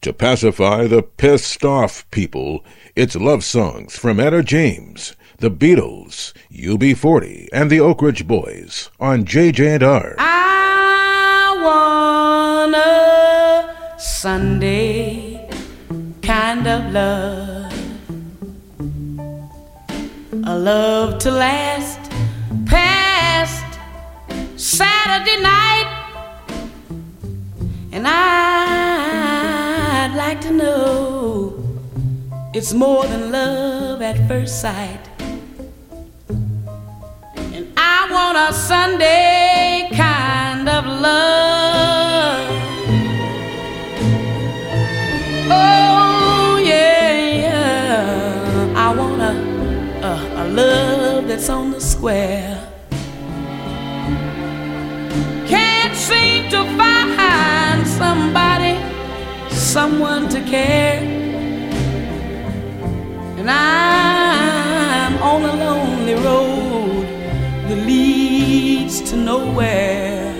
To pacify the pissed off people, it's love songs from Etta James, the Beatles, UB40, and the Oak Ridge Boys on JJ&R. I want a Sunday kind of love, a love to last past Saturday night, and I'd like to know it's more than love at first sight. And I want a Sunday kind of love. Oh yeah, yeah. I want a love that's on the square. Can't seem to find somebody, someone to care, and I'm on a lonely road that leads to nowhere.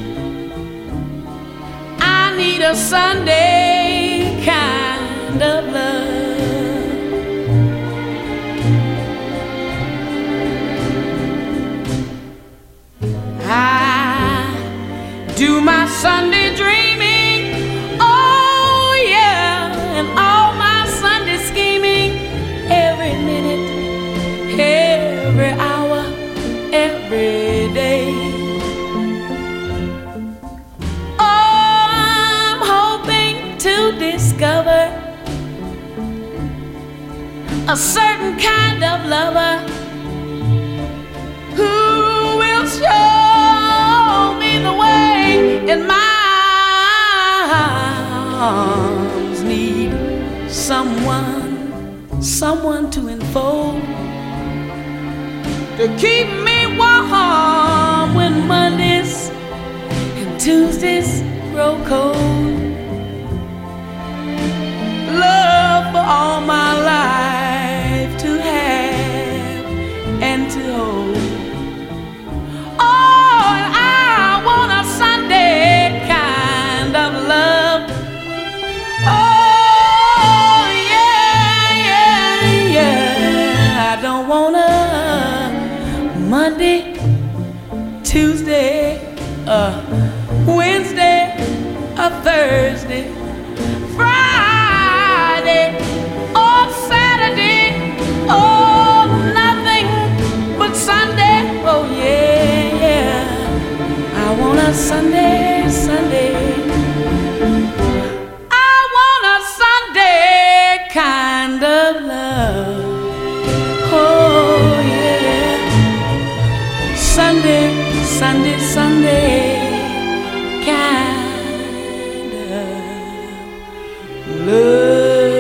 I need a Sunday kind of love. I do my Sunday dreaming, oh yeah, and all my Sunday scheming, every minute, every hour, every day. Oh, I'm hoping to discover a certain kind of lover who will show me the way, and my arms need someone to enfold, to keep me warm when Mondays and Tuesdays grow cold. Love for all my life to have and to hold. Oh, and I want a Sunday kind of love. Oh, yeah, yeah, yeah. I don't want a Monday, Tuesday, Wednesday, a Thursday, Friday, or Saturday, oh, nothing but Sunday. Oh, yeah, yeah. I want a Sunday, Sunday. I want a Sunday kind of love. Oh, yeah. Sunday, Sunday, Sunday kind of love.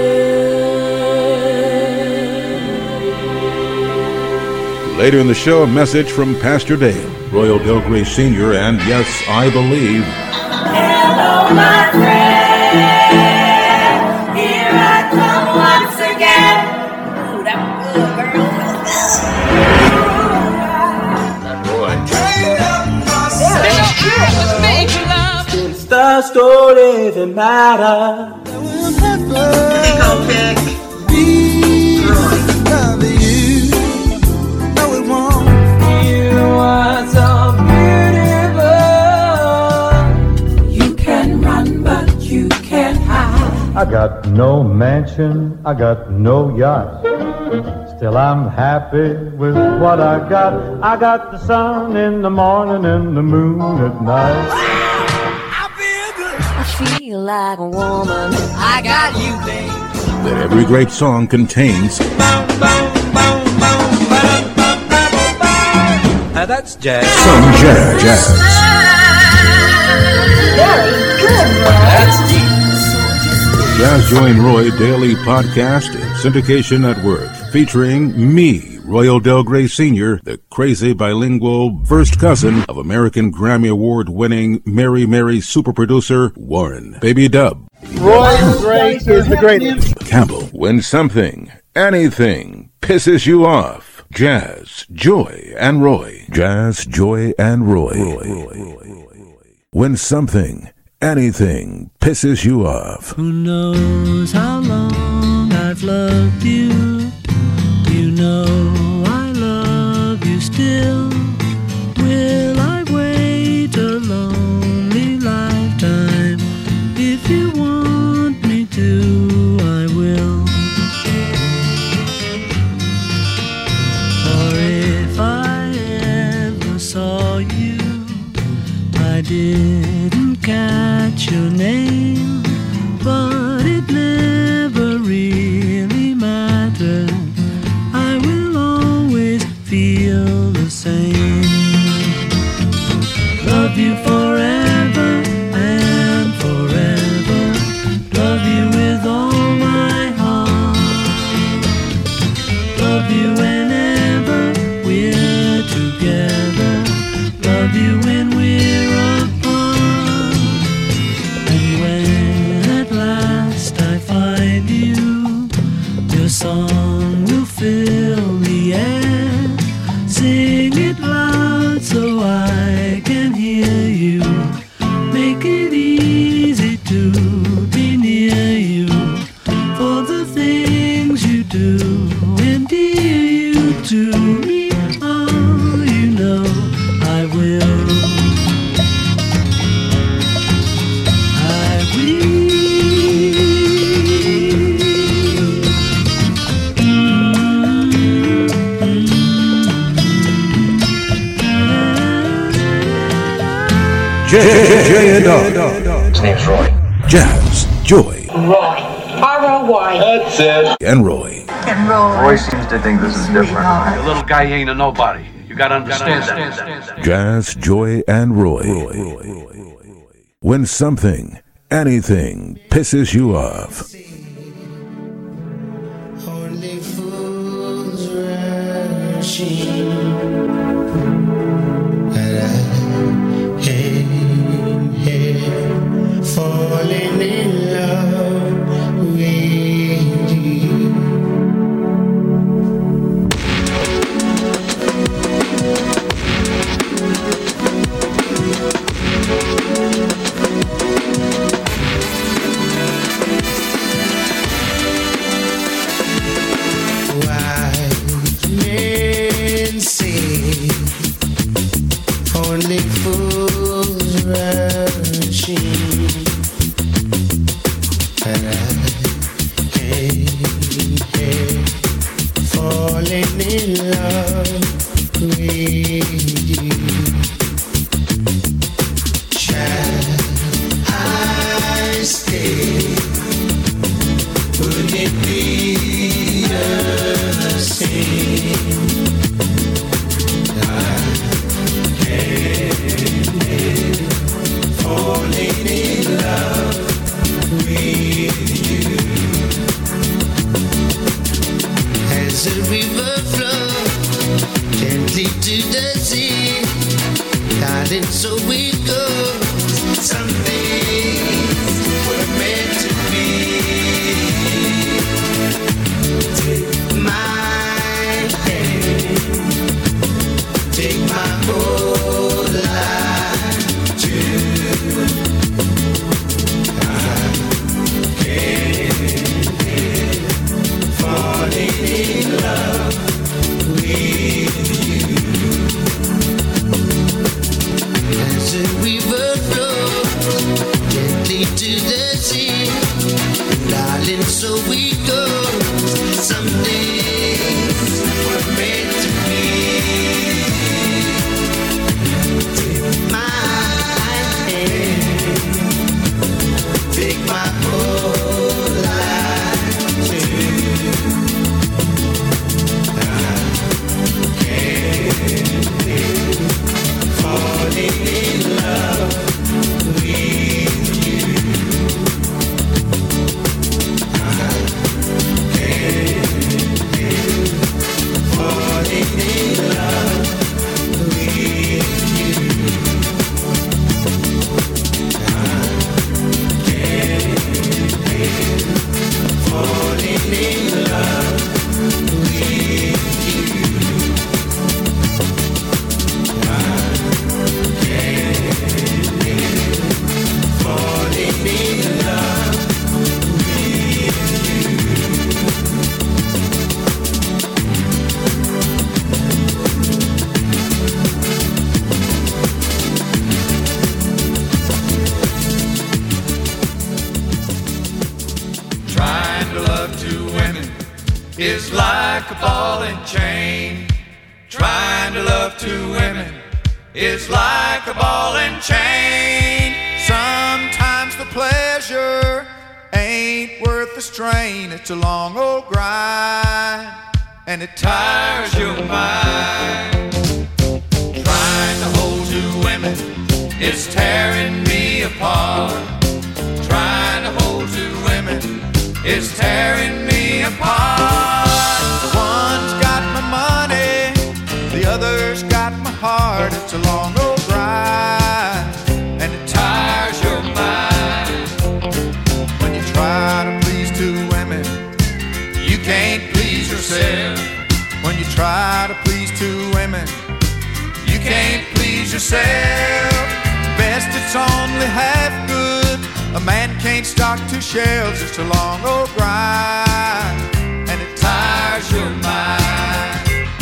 Later in the show, a message from Pastor Dale, Royal Del Grey Sr., and yes, I believe. Hello, my friend. Here I come once again. Ooh, that was good, girl. It's the story that matters. They go pick You are so beautiful. You can run, but you can't hide. I got no mansion, I got no yacht. Still I'm happy with what I got. I got the sun in the morning and the moon at night. I feel like a woman. I got you, babe. That every great song contains That's jazz. some jazz. Very good, Roy. That's deep. The Jazz Joy and Roy Daily Podcast and Syndication Network, featuring me, Royal Del Grey Sr., the crazy bilingual first cousin of American Grammy Award-winning Mary Mary super producer Warren Baby Dub Roy Gray is the greatest. Campbell. When something, anything, pisses you off, Jazz, Joy, and Roy. Jazz, Joy, and Roy. When something, anything pisses you off. Who knows how long I've loved you? You know I love you still. Will I wait a lonely lifetime? If you want me to, I will. Or if I ever saw you, I didn't catch your name, but it never really mattered. I will always feel the same. Love you forever and forever. Love you with all my heart. Love you whenever we're together. Love you when we're apart. And when at last I find you, your song will fill the air. Sing it loud so I can hear you. Make it easy to be near you. For the things you do endear you to me. Oh, you know I will. I will. Jay and Dog. His name's Roy. Jazz, Joy, Roy. R-O-Y. That's it. and Roy. Roy seems to think this is different. The little guy ain't a nobody. You gotta understand that. Jazz, Joy, and Roy. When something, anything pisses you off. Only fools rushing, and I ain't here falling in love with you. Wise men say only fools rushing, and I ain't here falling in love with you. Shall I stay? Would it be the same? I can't falling in love with you. As a river flows gently to the sea, darling, so it goes. Some things were meant to be. Take my hand, take my whole life too. I can't help falling in love with you. As a river flows gently to the sea, darling, so we go. Some days were meant to be. Take my hand, take my whole life too. I can't help falling in love with you. I can't Trying to love two women is like a ball and chain. Trying to love two women is like a ball and chain. Sometimes the pleasure ain't worth the strain. It's a long old grind, and it tires your mind. Trying to hold two women is tearing me apart. Trying to hold two women is tearing me apart. One's got my money, the other's got my heart. It's a long old grind, and it tires your mind. When you try to please two women, you can't please yourself. When you try to please two women, you can't please yourself. Best it's only half good. A man can't stock two shelves. It's a long old grind, and it tires your mind.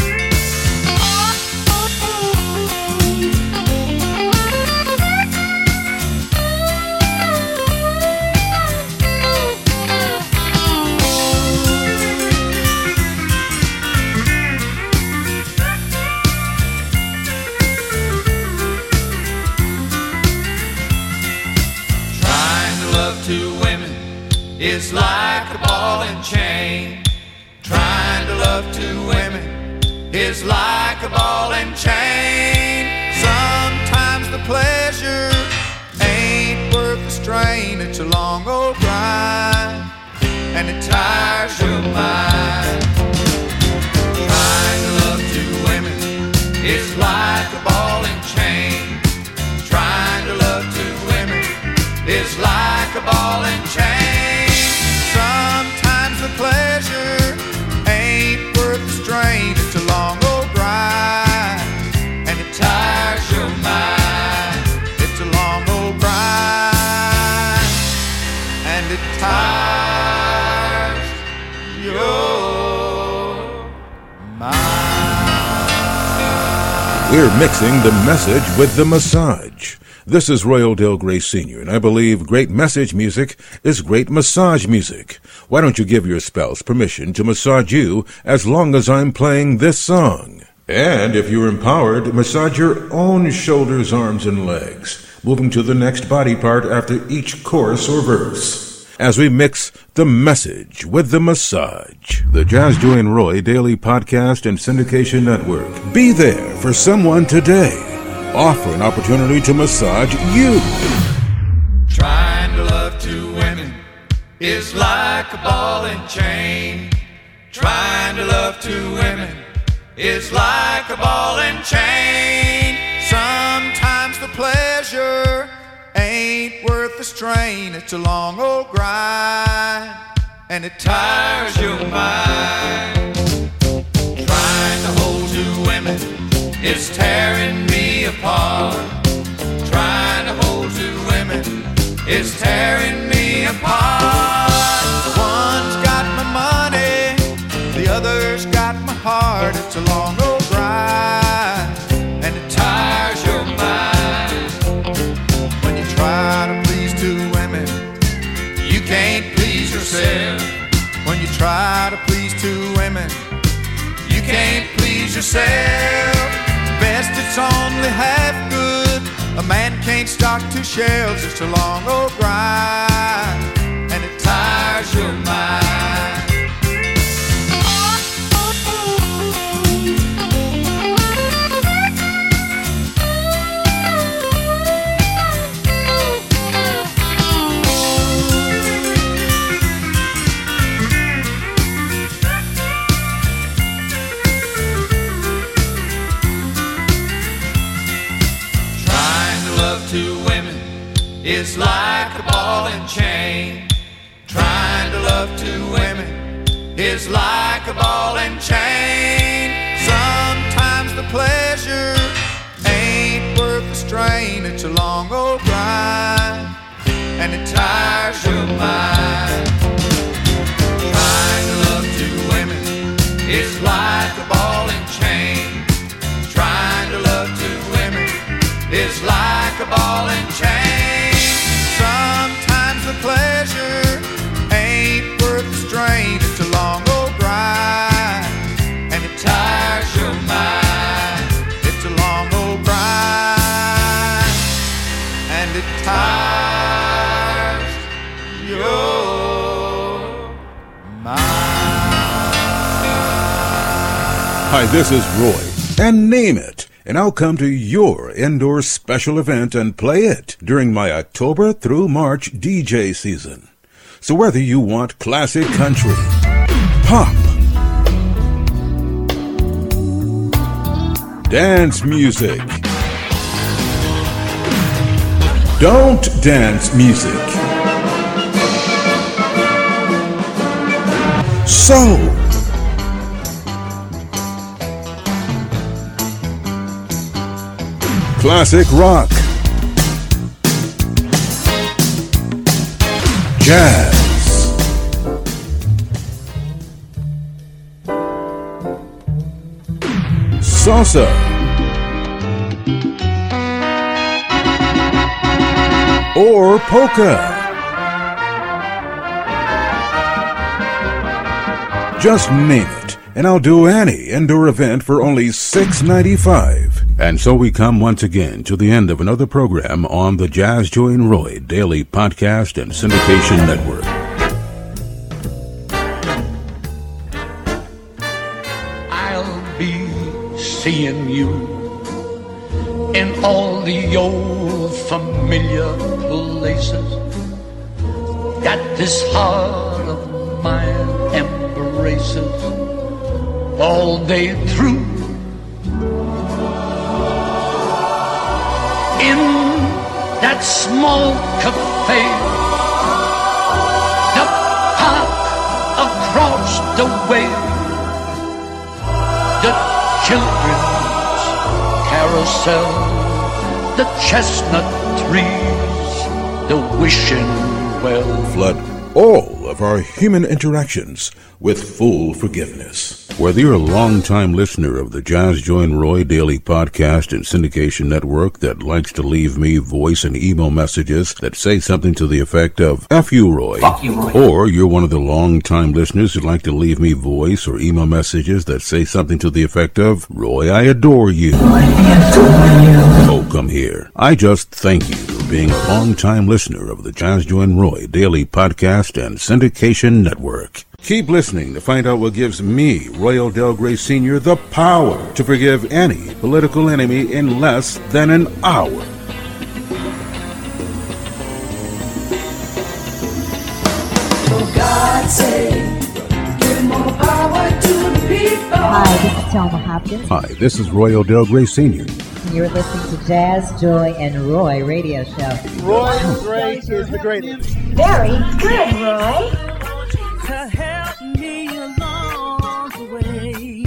Two women is like a ball and chain. Trying to love two women is like a ball and chain. Sometimes the pleasure ain't worth the strain. It's a long old grind, and it tires your mind. Trying to love two women is like a ball and chain. Trying to love two women is like a ball and chain. Sometimes the pleasure ain't worth the strain. It's a long old grind, and it tires your mind. It's a long old grind, and it tires your mind. We're mixing the message with the massage. This is Royal Del Grey Sr., and I believe great message music is great massage music. Why don't you give your spouse permission to massage you as long as I'm playing this song? And if you're empowered, massage your own shoulders, arms, and legs, moving to the next body part after each chorus or verse. As we mix the message with the massage. The Jazz Joy and Roy Daily Podcast and Syndication Network. Be there for someone today. Offer an opportunity to massage you. Trying to love two women is like a ball and chain. Trying to love two women is like a ball and chain. Sometimes the pleasure ain't worth the strain. It's a long old grind, and it tires your mind. Trying to hold two women is tearing me apart. Trying to hold two women is tearing me apart. One's got my money, the other's got my heart. It's a long old grind, and it tires your mind. When you try to please two women, you can't please yourself. When you try to please two women, you can't please yourself. Best it's only half good. A man can't stock two shelves. It's a long old grind, and it tires your mind. Two women is like a ball and chain. Trying to love two women is like a ball and chain. Sometimes the pleasure ain't worth the strain. It's a long old grind, and it tires your mind. Trying to love two women is like a ball and chain. Trying to love two women is like a ball and chain. Sometimes the pleasure ain't worth the strain. Hi, this is Roy, and name it, and I'll come to your indoor special event and play it during my October through March DJ season. So whether you want classic country, pop, dance music, don't dance music, soul, classic rock, jazz, salsa, or polka. Just name it, and I'll do any indoor event for only $6.95. And so we come once again to the end of another program on the Jazz Joy and Roy Daily Podcast and Syndication Network. I'll be seeing you in all the old familiar places that this heart of mine embraces all day through. In that small cafe, the park across the way, the children's carousel, the chestnut trees, the wishing well. Flood all of our human interactions with full forgiveness. Whether you're a long-time listener of the Jazz Joy and Roy Daily Podcast and Syndication Network that likes to leave me voice and email messages that say something to the effect of F you, Roy. Fuck you, Roy. Or you're one of the long-time listeners who'd like to leave me voice or email messages that say something to the effect of Roy, I adore you. Roy, I adore you. Oh, come here. I just thank you for being a long-time listener of the Jazz Joy and Roy Daily Podcast and Syndication Network. Keep listening to find out what gives me, Roy Del Grey Sr., the power to forgive any political enemy in less than an hour. For God's sake, give more power to the people. Hi, this is Thelma Hopkins. Hi, this is Roy Del Grey Sr. You're listening to Jazz, Joy, and Roy radio show. Roy Gray is the greatest. Very good, Roy. To help me along the way.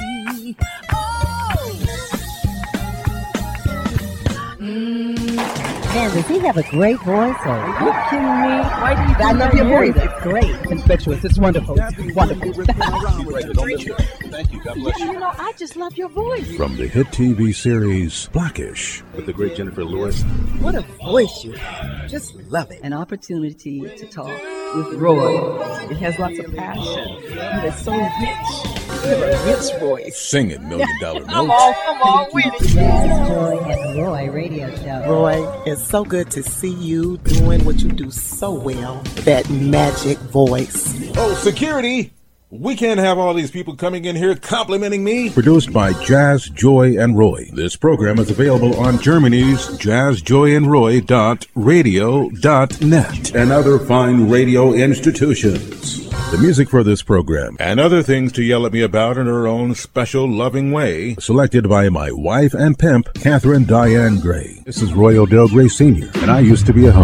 Man, does he have a great voice? Or Are you kidding me? Why do you I love your voice. It's great. It's infectious. It's wonderful. It's wonderful. Thank you. God bless you. You know, I just love your voice. From the hit TV series Blackish with the great Jennifer Lewis. What a voice you have. Just love it. An opportunity to talk with Roy. It has lots of passion. It is so rich. You have a rich voice. Sing it, $1 Million Notes. Come on with it. Jazz, Joy, and Roy radio show. Roy, it's so good to see you doing what you do so well. That magic voice. Oh, security! We can't have all these people coming in here complimenting me. Produced by Jazz, Joy, and Roy. This program is available on Germany's jazzjoyandroy.radio.net and other fine radio institutions. The music for this program and other things to yell at me about in her own special loving way, selected by my wife and pimp, Catherine Diane Gray. This is Roy Del Grey Sr., and I used to be a hoe.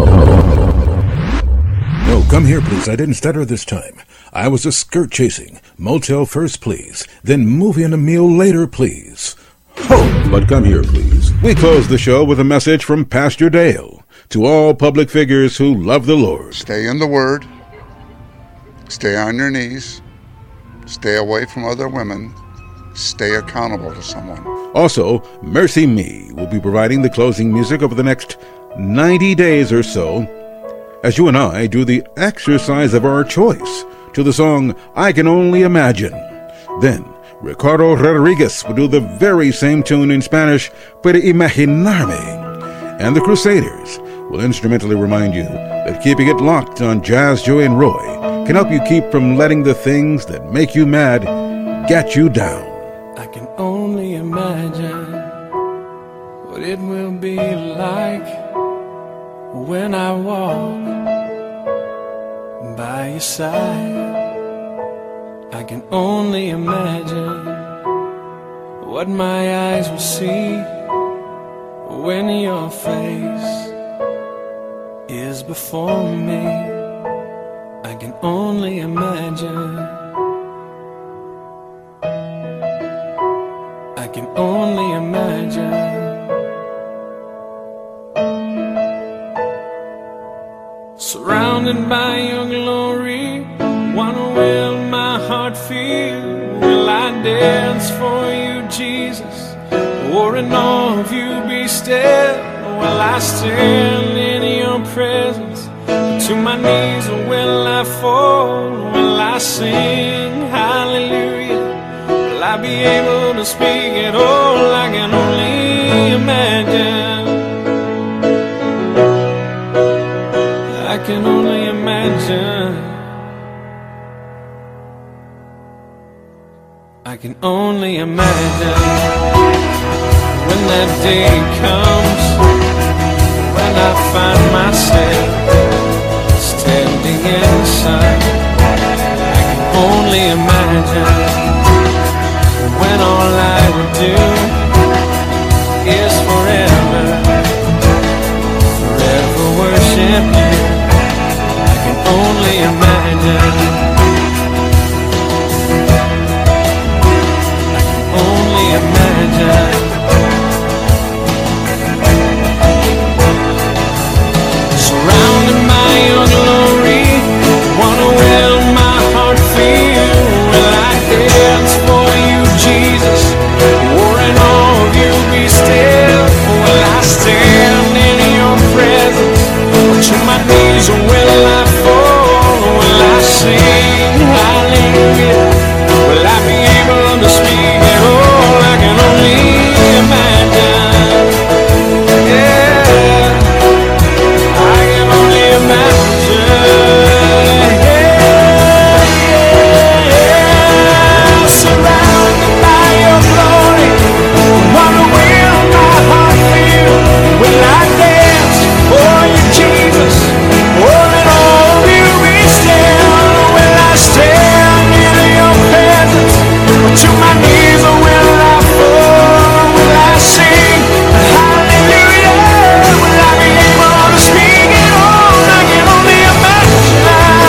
No, come here, please. I didn't stutter this time. I was a skirt chasing. Motel first, please. Then movie and a meal later, please. Ho! But come here, please. We close the show with a message from Pastor Dale to all public figures who love the Lord. Stay in the Word. Stay on your knees. Stay away from other women. Stay accountable to someone. Also, Mercy Me will be providing the closing music over the next 90 days or so, as you and I do the exercise of our choice to the song I Can Only Imagine. Then, Ricardo Rodriguez will do the very same tune in Spanish, Puede Imaginarme. And the Crusaders will instrumentally remind you that keeping it locked on Jazz, Joy, and Roy can help you keep from letting the things that make you mad get you down. I can only imagine what it will be like when I walk by your side. I can only imagine what my eyes will see when your face is before me. I can only imagine. I can only imagine. Surrounded by your glory, what will my heart feel? Will I dance for you, Jesus? Or in awe of you be still? Will I stand in your presence? To my knees or will I fall? Will I sing hallelujah? Will I be able to speak at all? I can only imagine. I can only imagine. I can only imagine when that day comes, when I find myself standing in the sun. I can only imagine when all I would do is forever, forever worship you. I can only imagine. I can only imagine. Surrounded by your glory, what will my heart feel? Will I dance for you, Jesus? Or in awe of you be still? Will I stand in your presence? Or to my knees or will I fall? Will I sing hallelujah? Will I be able to speak at all? I can only imagine. Yeah, I can only imagine. Yeah, surrounded by your glory, what will my heart feel? Will I dance for you, Jesus? Or in all of you be still? Will I stand in your presence? Or to my knees or will I fall? Will I sing hallelujah? Will I be able to speak at all? I can only imagine.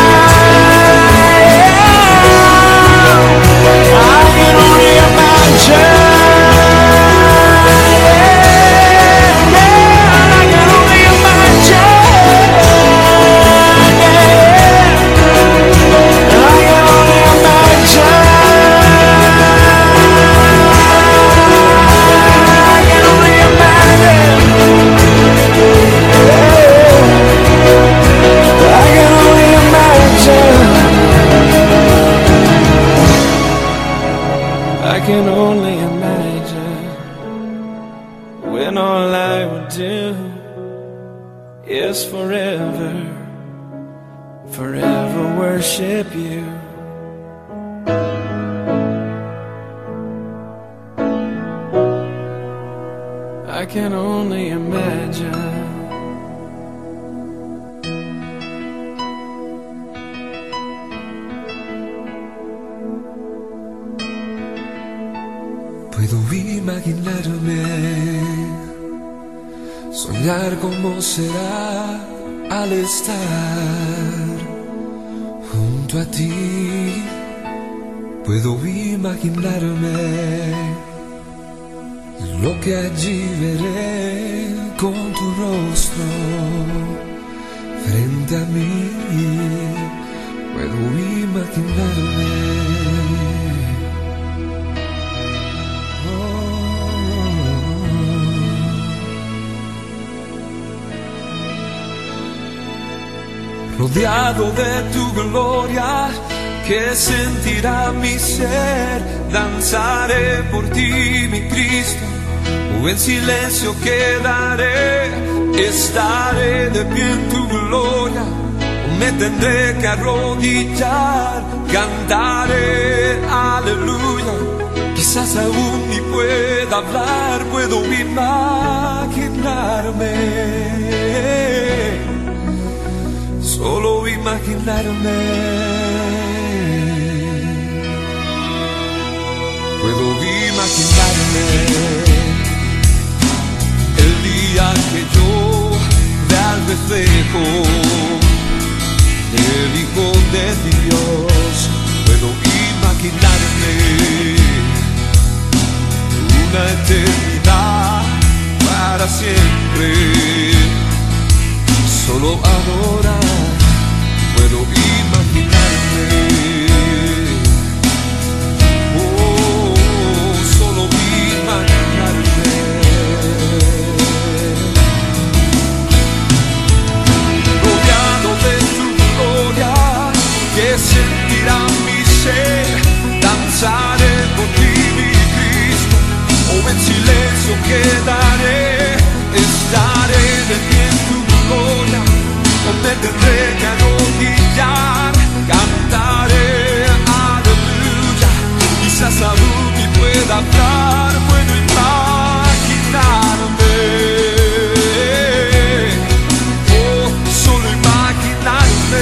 I can only imagine. I can only imagine. I can only imagine. I can only imagine. I can only imagine. I can only imagine when all I would do is forever, forever worship you. I can only imagine. Puedo imaginarme, soñar cómo será al estar junto a ti. Puedo imaginarme lo que allí veré con tu rostro frente a mí. Puedo imaginarme. Rodeado de tu gloria, que sentirá mi ser, danzaré por ti, mi Cristo, o en silencio quedaré, estaré de pie en tu gloria, o me tendré que arrodillar, cantaré aleluya, quizás aún ni pueda hablar, puedo imaginarme, solo imaginarme. Puedo imaginarme el día que yo vea al reflejo del Hijo de Dios. Puedo imaginarme una eternidad para siempre, solo adorar. Puedo imaginarme, oh, solo imaginarme. Rodeado de tu gloria, que sentirá mi ser, danzaré por ti, mi Cristo, o en silencio quedaré, estaré de pie en tu gloria, no me tendré que arrodillar, cantaré aleluya, quizás aún y pueda hablar, puedo imaginarme, oh, solo imaginarme.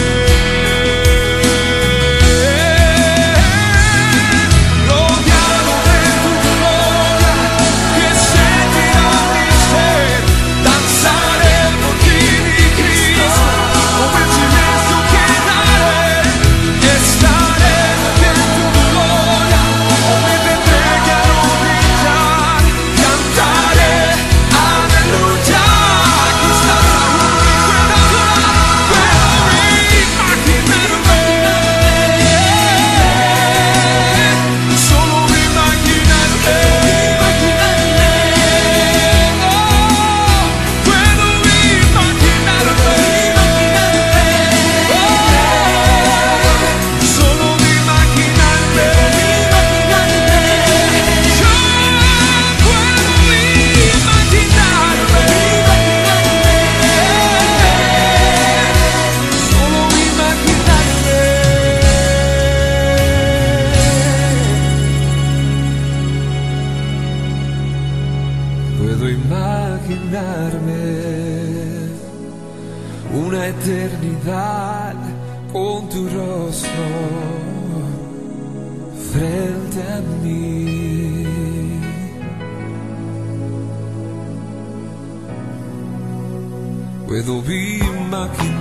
Puedo imaginarme una eternidad con tu rostro frente a mí. Puedo imaginar